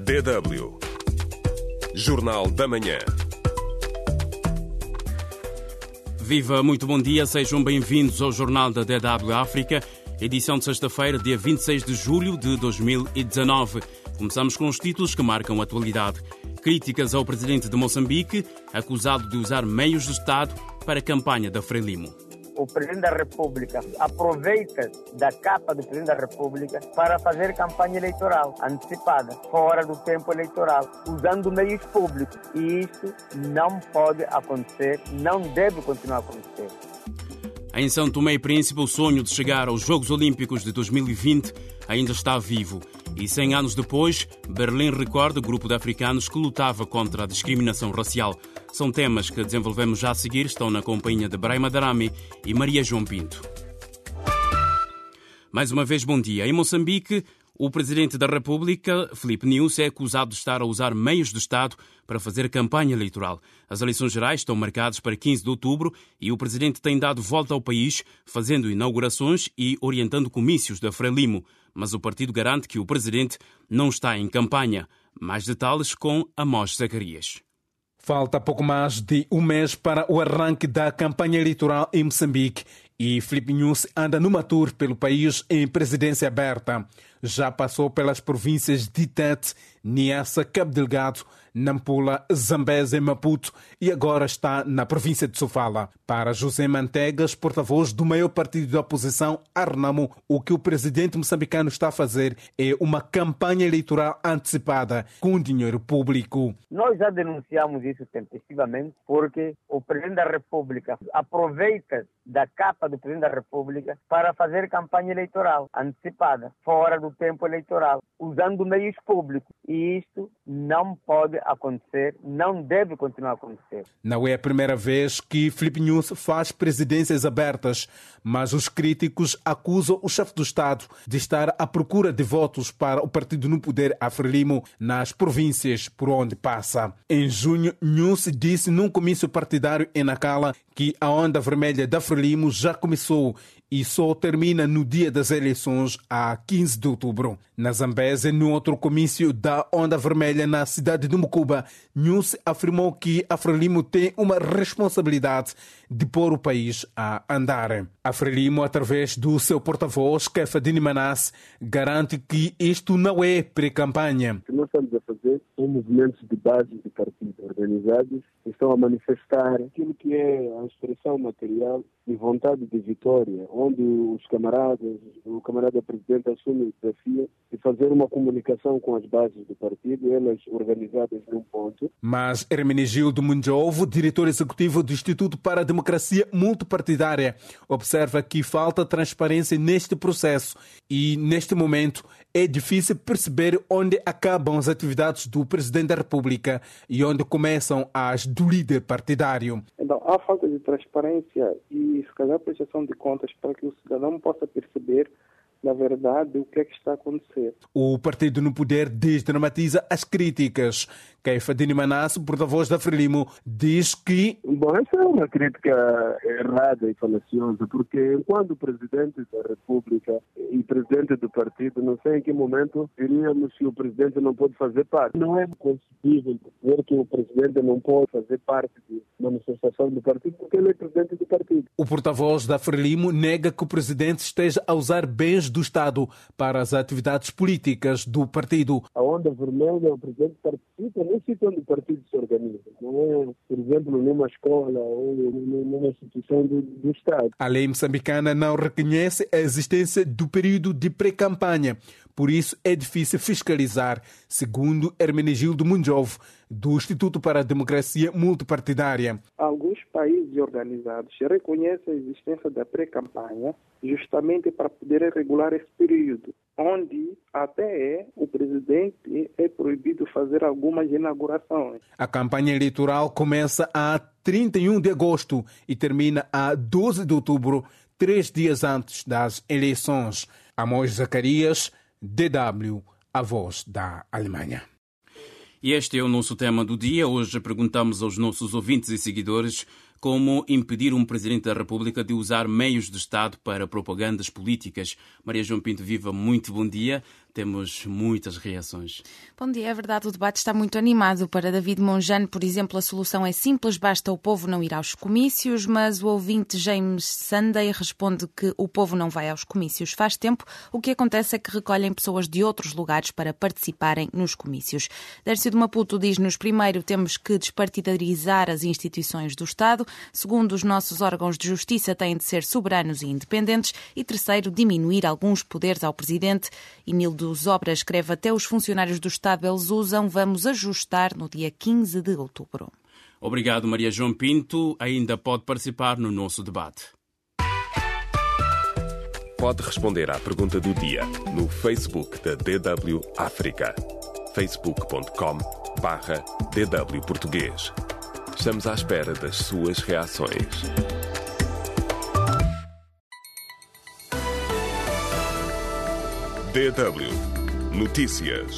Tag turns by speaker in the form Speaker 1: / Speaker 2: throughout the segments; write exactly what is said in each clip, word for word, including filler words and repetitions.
Speaker 1: D W Jornal da Manhã.
Speaker 2: Viva, muito bom dia, sejam bem-vindos ao Jornal da D W África, edição de sexta-feira, dia vinte e seis de julho de dois mil e dezanove. Começamos com os títulos que marcam a atualidade. Críticas ao presidente de Moçambique, acusado de usar meios do Estado para a campanha da Frelimo.
Speaker 3: O Presidente da República aproveita da capa do Presidente da República para fazer campanha eleitoral antecipada, fora do tempo eleitoral, usando meios públicos. E isso não pode acontecer, não deve continuar a acontecer.
Speaker 2: Em São Tomé e Príncipe, o sonho de chegar aos Jogos Olímpicos de dois mil e vinte ainda está vivo. E cem anos depois, Berlim recorda o grupo de africanos que lutava contra a discriminação racial. São temas que desenvolvemos já a seguir, estão na companhia de Brahima Darami e Maria João Pinto. Mais uma vez, bom dia. Em Moçambique, o presidente da República, Filipe Nyusi, é acusado de estar a usar meios do Estado para fazer campanha eleitoral. As eleições gerais estão marcadas para quinze de outubro e o presidente tem dado volta ao país, fazendo inaugurações e orientando comícios da Frelimo. Mas o partido garante que o presidente não está em campanha. Mais detalhes com Amós Zacarias.
Speaker 4: Falta pouco mais de um mês para o arranque da campanha eleitoral em Moçambique e Filipe Nyusi anda numa tour pelo país em presidência aberta. Já passou pelas províncias de Tete, Niassa, Cabo Delgado, Nampula, Zambésia e Maputo e agora está na província de Sofala. Para José Mantegas, porta-voz do maior partido da oposição, Arnamo, o que o presidente moçambicano está a fazer é uma campanha eleitoral antecipada com dinheiro público.
Speaker 3: Nós já denunciamos isso tempestivamente porque o Presidente da República aproveita da capa do Presidente da República para fazer campanha eleitoral antecipada, fora do tempo eleitoral, usando meios públicos. E isso não pode acontecer, não deve continuar a acontecer.
Speaker 4: Não é a primeira vez que Filipe Nyusi faz presidências abertas, mas os críticos acusam o chefe do Estado de estar à procura de votos para o partido no poder, a Frelimo, nas províncias por onde passa. Em junho, Nyusi disse num comício partidário em Nacala que a onda vermelha da Frelimo já começou e só termina no dia das eleições, a quinze de outubro. Na Zambésia, no outro comício da onda vermelha na cidade de Mucuba, Nyusi afirmou que a Frelimo tem uma responsabilidade de pôr o país a andar. A Frelimo, através do seu porta-voz, Kefadini Manasse, garante que isto não é pré-campanha.
Speaker 5: O que nós estamos a fazer são movimentos de base de partidos organizados que estão a manifestar aquilo que é a expressão material de vontade de vitória, onde os camaradas, o camarada presidente assume o desafio de fazer uma comunicação com as bases do partido, elas organizadas num ponto.
Speaker 4: Mas Hermenegildo Munjovo, diretor executivo do Instituto para a Democracia Multipartidária, observa que falta transparência neste processo e, neste momento, é difícil perceber onde acabam as atividades do Presidente da República e onde começam as do líder partidário.
Speaker 6: Então, há falta de transparência e, se calhar, prestação de contas para que o cidadão possa perceber, na verdade, o que é que está a acontecer.
Speaker 4: O partido no poder desdramatiza as críticas. Kefadini Manasse, porta-voz da Frelimo, diz que...
Speaker 5: Bom, essa é uma crítica errada e falaciosa, porque enquanto o presidente da República e presidente do partido, não sei em que momento diríamos que o presidente não pode fazer parte. Não é concebível dizer que o presidente não pode fazer parte de manifestação do partido, porque ele é presidente do partido.
Speaker 4: O porta-voz da Frelimo nega que o presidente esteja a usar bens do Estado para as atividades políticas do partido.
Speaker 5: A onda vermelha, o presidente participa num sítio onde o partido se organiza. Não é, por exemplo, numa escola ou numa instituição do, do Estado.
Speaker 4: A lei moçambicana não reconhece a existência do período de pré-campanha. Por isso é difícil fiscalizar, segundo Hermenegildo Munjovo, do Instituto para a Democracia Multipartidária.
Speaker 6: Alguns países organizados reconhecem a existência da pré-campanha justamente para poder regular esse período, onde até o presidente é proibido fazer algumas inaugurações.
Speaker 4: A campanha eleitoral começa a trinta e um de agosto e termina a doze de outubro, três dias antes das eleições. Amós Zacarias, D W, a voz da Alemanha.
Speaker 2: E este é o nosso tema do dia. Hoje perguntamos aos nossos ouvintes e seguidores como impedir um Presidente da República de usar meios de Estado para propagandas políticas. Maria João Pinto, viva, muito bom dia. temos muitas reações.
Speaker 7: Bom dia, é verdade, o debate está muito animado. Para David Monjane, por exemplo, a solução é simples, basta o povo não ir aos comícios, mas o ouvinte James Sunday responde que o povo não vai aos comícios faz tempo. O que acontece é que recolhem pessoas de outros lugares para participarem nos comícios. Dércio de Maputo diz-nos, primeiro, temos que despartidarizar as instituições do Estado. Segundo, os nossos órgãos de justiça têm de ser soberanos e independentes. E terceiro, diminuir alguns poderes ao Presidente. Emílio Zobra escreve, até os funcionários do Estado eles usam, vamos ajustar no dia quinze de outubro.
Speaker 2: Obrigado, Maria João Pinto. Ainda pode participar no nosso debate.
Speaker 1: Pode responder à pergunta do dia no Facebook da D W África. facebook ponto com barra D W Português. Estamos à espera das suas reações. D W Notícias.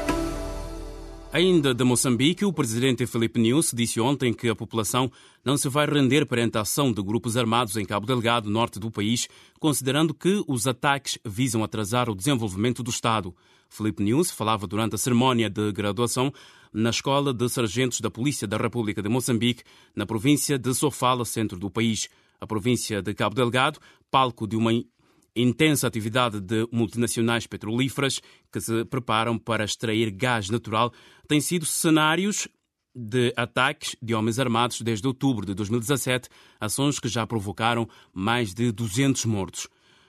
Speaker 2: Ainda de Moçambique, o presidente Filipe Nyusi disse ontem que a população não se vai render perante a ação de grupos armados em Cabo Delgado, norte do país, considerando que os ataques visam atrasar o desenvolvimento do Estado. Filipe Nyusi falava durante a cerimónia de graduação na Escola de Sargentos da Polícia da República de Moçambique, na província de Sofala, centro do país. A província de Cabo Delgado, palco de uma intensa atividade de multinacionais petrolíferas que se preparam para extrair gás natural, têm sido cenários de ataques de homens armados desde outubro de dois mil e dezassete, ações que já provocaram mais de duzentos mortos.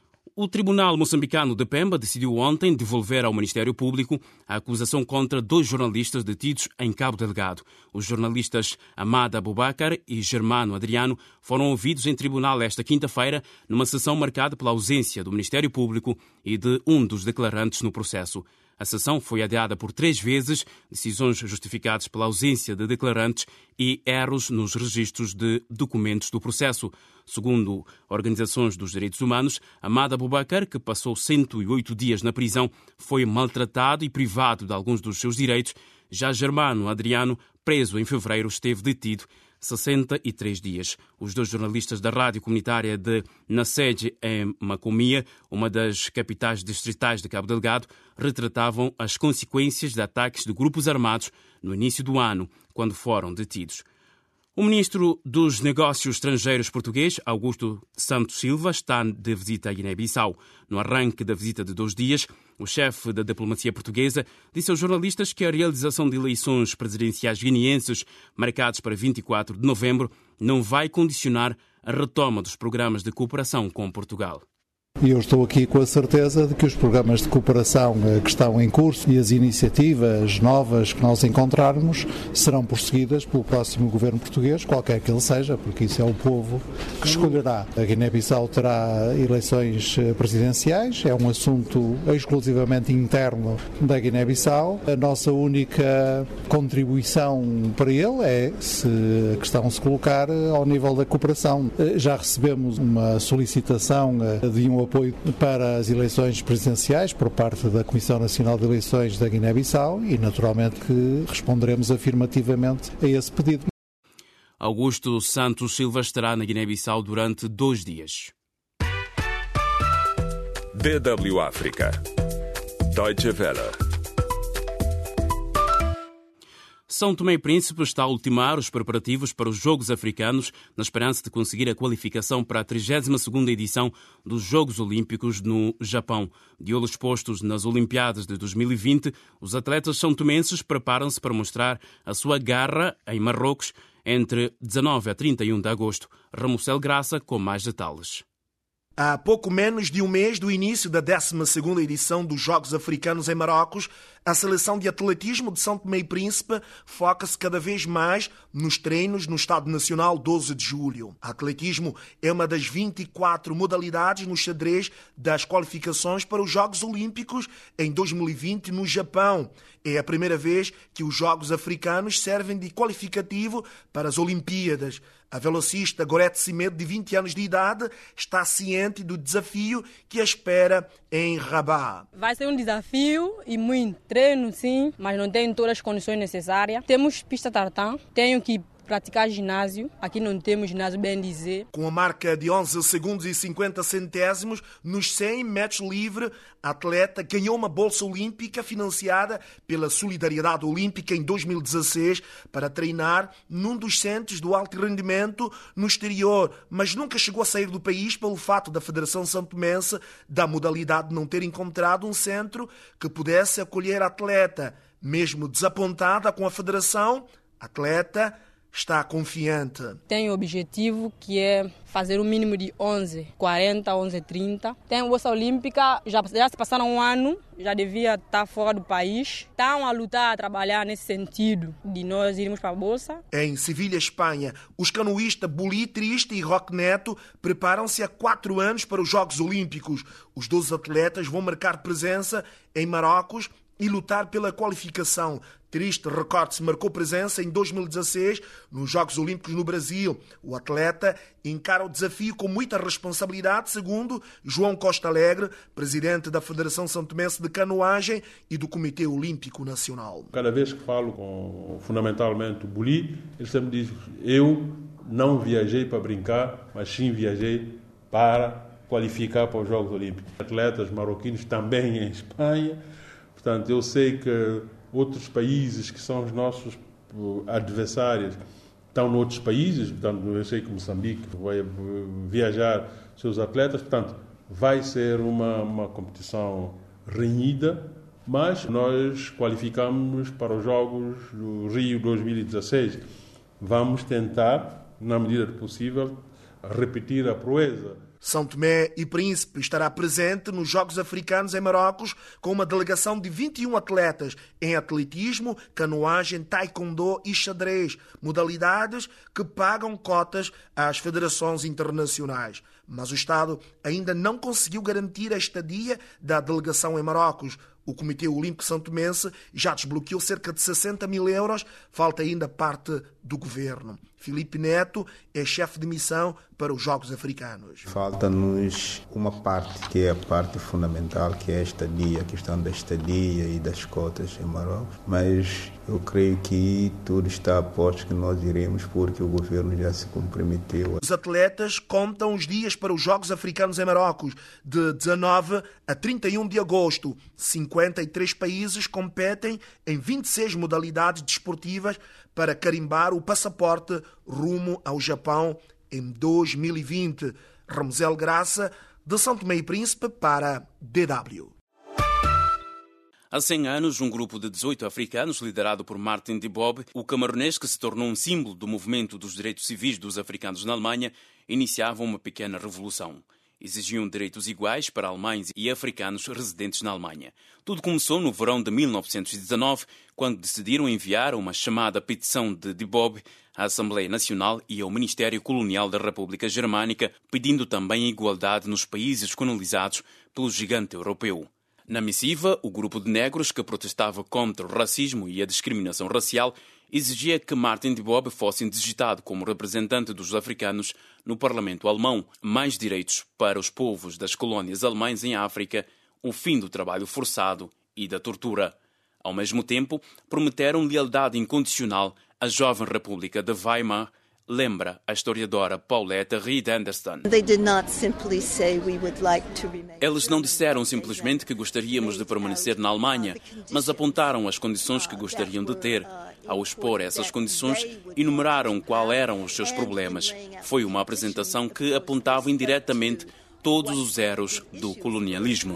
Speaker 2: O Tribunal Moçambicano de Pemba decidiu ontem devolver ao Ministério Público a acusação contra dois jornalistas detidos em Cabo Delgado. Os jornalistas Amada Abubakar e Germano Adriano foram ouvidos em tribunal esta quinta-feira, numa sessão marcada pela ausência do Ministério Público e de um dos declarantes no processo. A sessão foi adiada por três vezes, decisões justificadas pela ausência de declarantes e erros nos registros de documentos do processo. Segundo organizações dos direitos humanos, Amada Abubakar, que passou cento e oito dias na prisão, foi maltratado e privado de alguns dos seus direitos. Já Germano Adriano, preso em fevereiro, esteve detido sessenta e três dias. Os dois jornalistas da rádio comunitária de Nasede, em Macomia, uma das capitais distritais de Cabo Delgado, retratavam as consequências de ataques de grupos armados no início do ano, quando foram detidos. O ministro dos Negócios Estrangeiros português, Augusto Santos Silva, está de visita à Guiné-Bissau. No arranque da visita de dois dias, o chefe da diplomacia portuguesa disse aos jornalistas que a realização de eleições presidenciais guineenses, marcadas para vinte e quatro de novembro, não vai condicionar a retoma dos programas de cooperação com Portugal.
Speaker 8: E eu estou aqui com a certeza de que os programas de cooperação que estão em curso e as iniciativas novas que nós encontrarmos serão prosseguidas pelo próximo governo português, qualquer que ele seja, porque isso é o povo que escolherá. A Guiné-Bissau terá eleições presidenciais, é um assunto exclusivamente interno da Guiné-Bissau. A nossa única contribuição para ele é se a questão se colocar ao nível da cooperação. Já recebemos uma solicitação de um apoio para as eleições presidenciais por parte da Comissão Nacional de Eleições da Guiné-Bissau e, naturalmente, que responderemos afirmativamente a esse pedido.
Speaker 2: Augusto Santos Silva estará na Guiné-Bissau durante dois dias.
Speaker 1: D W África. Deutsche Welle.
Speaker 2: São Tomé e Príncipe está a ultimar os preparativos para os Jogos Africanos na esperança de conseguir a qualificação para a trigésima segunda edição dos Jogos Olímpicos no Japão. De olhos postos nas Olimpiadas de dois mil e vinte, os atletas são-tomenses preparam-se para mostrar a sua garra em Marrocos entre dezanove a trinta e um de agosto. Ramucel Graça com mais detalhes.
Speaker 9: Há pouco menos de um mês do início da décima segunda edição dos Jogos Africanos em Marrocos, a seleção de atletismo de São Tomé e Príncipe foca-se cada vez mais nos treinos no Estádio Nacional doze de julho. O atletismo é uma das vinte e quatro modalidades no xadrez das qualificações para os Jogos Olímpicos em dois mil e vinte no Japão. É a primeira vez que os Jogos Africanos servem de qualificativo para as Olimpíadas. A velocista Gorete Simedo, de vinte anos de idade, está ciente do desafio que a espera em Rabat.
Speaker 10: Vai ser um desafio e muito treino, sim, mas não tenho todas as condições necessárias. Temos pista tartan, tenho que praticar ginásio. Aqui não temos ginásio, bem dizer.
Speaker 9: Com a marca de onze segundos e cinquenta centésimos, nos cem metros livre, a atleta ganhou uma bolsa olímpica financiada pela Solidariedade Olímpica em dois mil e dezasseis para treinar num dos centros do alto rendimento no exterior, mas nunca chegou a sair do país pelo fato da Federação Santomense da modalidade não ter encontrado um centro que pudesse acolher a atleta. Mesmo desapontada com a Federação, a atleta está confiante.
Speaker 10: Tem o objetivo que é fazer o um mínimo de onze quarenta, onze trinta. Tem a bolsa olímpica, já, já se passaram um ano, já devia estar fora do país. Estão a lutar, a trabalhar nesse sentido de nós irmos para a bolsa.
Speaker 9: Em Sevilha, Espanha, os canoístas Buli Triste e Roque Neto preparam-se há quatro anos para os Jogos Olímpicos. Os doze atletas vão marcar presença em Marrocos e lutar pela qualificação. Triste, recorde-se, marcou presença em dois mil e dezasseis nos Jogos Olímpicos no Brasil. O atleta encara o desafio com muita responsabilidade, segundo João Costa Alegre, presidente da Federação Santomense de Canoagem e do Comitê Olímpico Nacional.
Speaker 11: Cada vez que falo com, fundamentalmente, o Buli, ele sempre diz: eu não viajei para brincar, mas sim viajei para qualificar para os Jogos Olímpicos. Atletas marroquinos também em Espanha. Portanto, eu sei que outros países que são os nossos adversários estão noutros países. Portanto, eu sei que Moçambique vai viajar seus atletas. Portanto, vai ser uma, uma competição renhida, mas nós qualificamos para os Jogos do Rio dois mil e dezasseis. Vamos tentar, na medida do possível, repetir a proeza.
Speaker 9: São Tomé e Príncipe estará presente nos Jogos Africanos em Marrocos com uma delegação de vinte e um atletas em atletismo, canoagem, taekwondo e xadrez, modalidades que pagam cotas às federações internacionais. Mas o Estado ainda não conseguiu garantir a estadia da delegação em Marrocos. O Comitê Olímpico Santomense já desbloqueou cerca de sessenta mil euros, falta ainda parte do governo. Filipe Neto é chefe de missão para os Jogos Africanos.
Speaker 12: Falta-nos uma parte que é a parte fundamental, que é a estadia, a questão da estadia e das cotas em Marrocos. Mas eu creio que tudo está a postos que nós iremos, porque o governo já se comprometeu.
Speaker 9: Os atletas contam os dias para os Jogos Africanos em Marrocos, de dezanove a trinta e um de agosto. cinquenta e três países competem em vinte e seis modalidades desportivas para carimbar o passaporte rumo ao Japão em dois mil e vinte. Ramosel Graça, de São Tomé e Príncipe, para D W.
Speaker 2: Há cem anos, um grupo de dezoito africanos, liderado por Martin Dibob, o camaronês que se tornou um símbolo do movimento dos direitos civis dos africanos na Alemanha, iniciavam uma pequena revolução. Exigiam direitos iguais para alemães e africanos residentes na Alemanha. Tudo começou no verão de mil novecentos e dezanove, quando decidiram enviar uma chamada petição de Dibob à Assembleia Nacional e ao Ministério Colonial da República Germânica, pedindo também a igualdade nos países colonizados pelo gigante europeu. Na missiva, o grupo de negros que protestava contra o racismo e a discriminação racial exigia que Martin Dibob fosse indigitado como representante dos africanos no Parlamento alemão, mais direitos para os povos das colónias alemãs em África, o fim do trabalho forçado e da tortura. Ao mesmo tempo, prometeram lealdade incondicional à jovem República de Weimar, lembra a historiadora Paulette Reed Anderson. Eles não disseram simplesmente que gostaríamos de permanecer na Alemanha, mas apontaram as condições que gostariam de ter. Ao expor essas condições, enumeraram quais eram os seus problemas. Foi uma apresentação que apontava indiretamente todos os erros do colonialismo.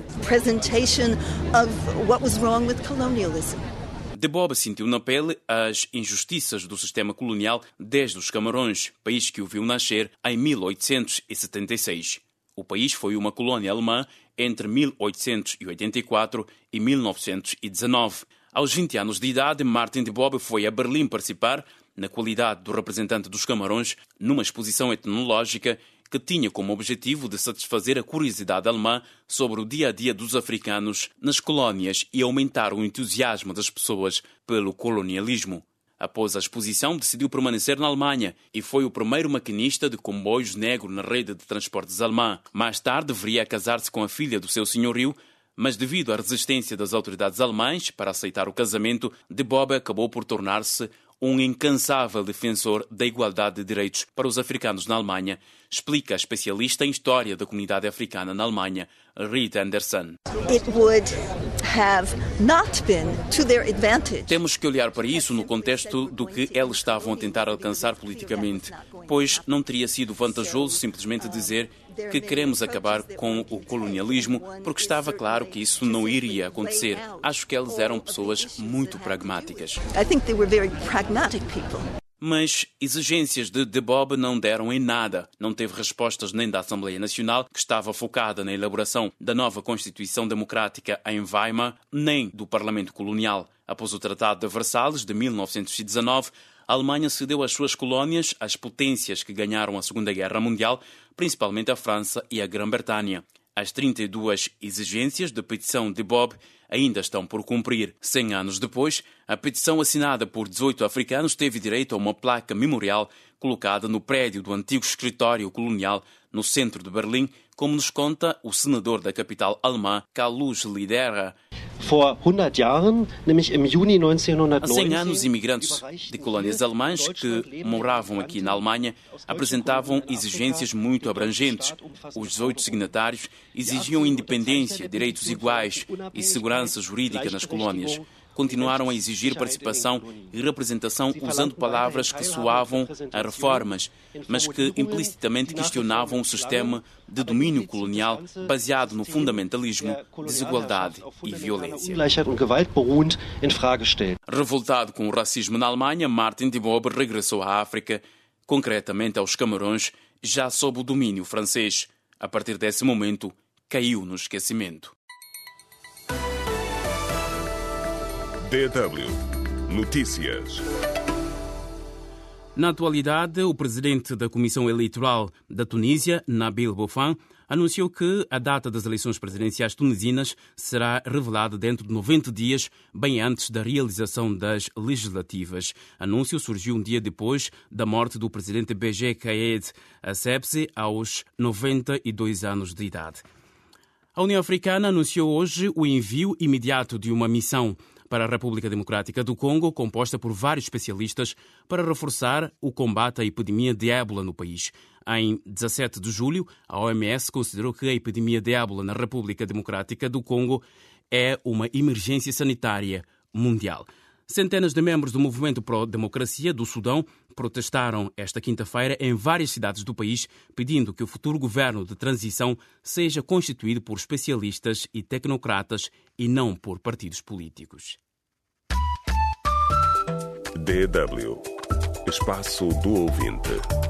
Speaker 2: Dibob sentiu na pele as injustiças do sistema colonial desde os Camarões, país que o viu nascer em mil oitocentos e setenta e seis. O país foi uma colónia alemã entre mil oitocentos e oitenta e quatro e mil novecentos e dezanove. Aos vinte anos de idade, Martin Dibob foi a Berlim participar, na qualidade do representante dos Camarões, numa exposição etnológica que tinha como objetivo de satisfazer a curiosidade alemã sobre o dia-a-dia dos africanos nas colónias e aumentar o entusiasmo das pessoas pelo colonialismo. Após a exposição, decidiu permanecer na Alemanha e foi o primeiro maquinista de comboios negro na rede de transportes alemã. Mais tarde, viria a casar-se com a filha do seu senhorio, mas devido à resistência das autoridades alemãs para aceitar o casamento, Dibob acabou por tornar-se um incansável defensor da igualdade de direitos para os africanos na Alemanha, explica a especialista em História da Comunidade Africana na Alemanha, Rita Anderson.
Speaker 13: It would have not been to their advantage.
Speaker 2: Temos que olhar para isso no contexto do que eles estavam a tentar alcançar politicamente, pois não teria sido vantajoso simplesmente dizer que queremos acabar com o colonialismo, porque estava claro que isso não iria acontecer. Acho que eles eram pessoas muito pragmáticas.
Speaker 13: I think they were very pragmatic people.
Speaker 2: Mas exigências de De Bob não deram em nada. Não teve respostas nem da Assembleia Nacional, que estava focada na elaboração da nova Constituição Democrática em Weimar, nem do Parlamento Colonial. Após o Tratado de Versalhes, de mil novecentos e dezanove, a Alemanha cedeu as suas colónias às potências que ganharam a Segunda Guerra Mundial, principalmente a França e a Grã-Bretanha. As trinta e duas exigências da petição de Bob ainda estão por cumprir. Cem anos depois, a petição assinada por dezoito africanos teve direito a uma placa memorial colocada no prédio do antigo escritório colonial no centro de Berlim, como nos conta o senador da capital alemã, Carlos Lidera. Há cem anos, imigrantes de colónias alemãs que moravam aqui na Alemanha apresentavam exigências muito abrangentes. Os dezoito signatários exigiam independência, direitos iguais e segurança jurídica nas colónias. Continuaram a exigir participação e representação usando palavras que soavam a reformas, mas que implicitamente questionavam o sistema de domínio colonial baseado no fundamentalismo, desigualdade e violência. Revoltado com o racismo na Alemanha, Martin de Bob regressou à África, concretamente aos Camarões, já sob o domínio francês. A partir desse momento, caiu no esquecimento.
Speaker 1: D W Notícias.
Speaker 2: Na atualidade, o presidente da Comissão Eleitoral da Tunísia, Nabil Boufan, anunciou que a data das eleições presidenciais tunisinas será revelada dentro de noventa dias, bem antes da realização das legislativas. Anúncio surgiu um dia depois da morte do presidente Béji Caid Essebsi, aos noventa e dois anos de idade. A União Africana anunciou hoje o envio imediato de uma missão para a República Democrática do Congo, composta por vários especialistas, para reforçar o combate à epidemia de ébola no país. Em dezassete de julho, a O M S considerou que a epidemia de ébola na República Democrática do Congo é uma emergência sanitária mundial. Centenas de membros do Movimento Pró-Democracia do Sudão protestaram esta quinta-feira em várias cidades do país, pedindo que o futuro governo de transição seja constituído por especialistas e tecnocratas e não por partidos políticos.
Speaker 1: D W Espaço do Ouvinte.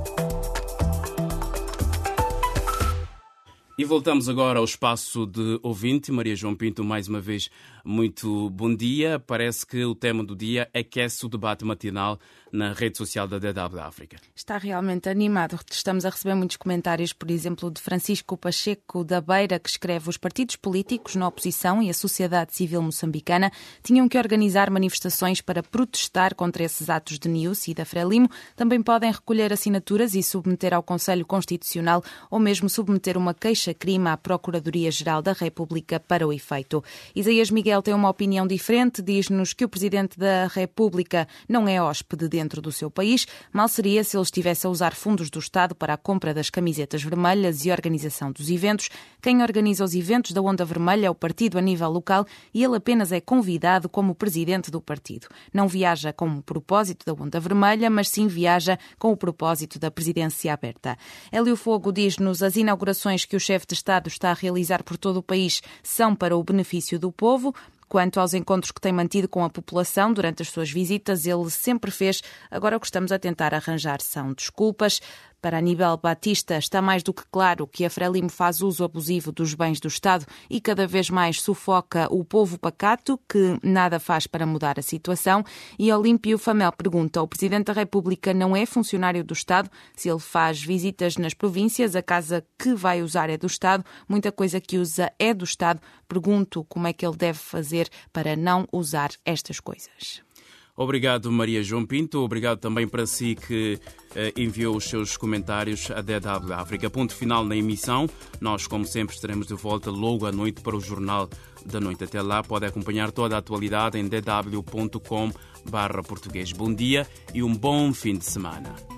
Speaker 2: E voltamos agora ao espaço de ouvinte. Maria João Pinto, mais uma vez, muito bom dia. Parece que o tema do dia aquece o debate matinal na rede social da D W África.
Speaker 7: Está realmente animado. Estamos a receber muitos comentários, por exemplo, de Francisco Pacheco da Beira, que escreve: os partidos políticos na oposição e a sociedade civil moçambicana tinham que organizar manifestações para protestar contra esses atos de Niusi e da Frelimo. Também podem recolher assinaturas e submeter ao Conselho Constitucional ou mesmo submeter uma queixa-crime à Procuradoria-Geral da República para o efeito. Isaías Miguel tem uma opinião diferente. Diz-nos que o Presidente da República não é hóspede dentro do seu país. Mal seria se ele estivesse a usar fundos do Estado para a compra das camisetas vermelhas e organização dos eventos. Quem organiza os eventos da Onda Vermelha é o partido a nível local e ele apenas é convidado como presidente do partido. Não viaja com o propósito da Onda Vermelha, mas sim viaja com o propósito da presidência aberta. Hélio Fogo diz-nos: as inaugurações que o chefe de Estado está a realizar por todo o país são para o benefício do povo. Quanto aos encontros que tem mantido com a população durante as suas visitas, ele sempre fez. Agora o que estamos a tentar arranjar são desculpas. Para Aníbal Batista, está mais do que claro que a Frelimo faz uso abusivo dos bens do Estado e cada vez mais sufoca o povo pacato, que nada faz para mudar a situação. E Olímpio Famel pergunta: o Presidente da República não é funcionário do Estado? Se ele faz visitas nas províncias, a casa que vai usar é do Estado, muita coisa que usa é do Estado. Pergunto como é que ele deve fazer para não usar estas coisas.
Speaker 2: Obrigado, Maria João Pinto. Obrigado também para si que eh, enviou os seus comentários a D W África. Ponto final na emissão. Nós, como sempre, estaremos de volta logo à noite para o Jornal da Noite. Até lá, pode acompanhar toda a atualidade em d w ponto com barra português. Bom dia e um bom fim de semana.